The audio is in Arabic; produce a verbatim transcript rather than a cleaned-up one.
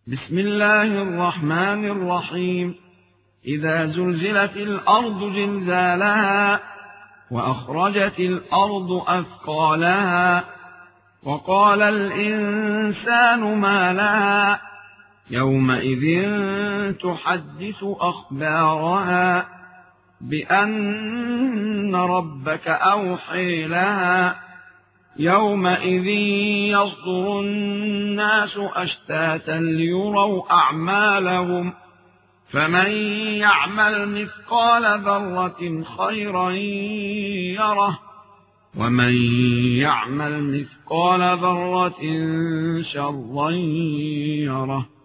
بسم الله الرحمن الرحيم. إذا زلزلت الأرض زلزالها وأخرجت الأرض أثقالها وقال الإنسان ما لها يومئذ تحدث أخبارها بأن ربك أوحي لها يومئذ يصدر الناس أشتاتا ليروا أعمالهم فمن يعمل مثقال ذرة خيرا يره ومن يعمل مثقال ذرة شرا يره.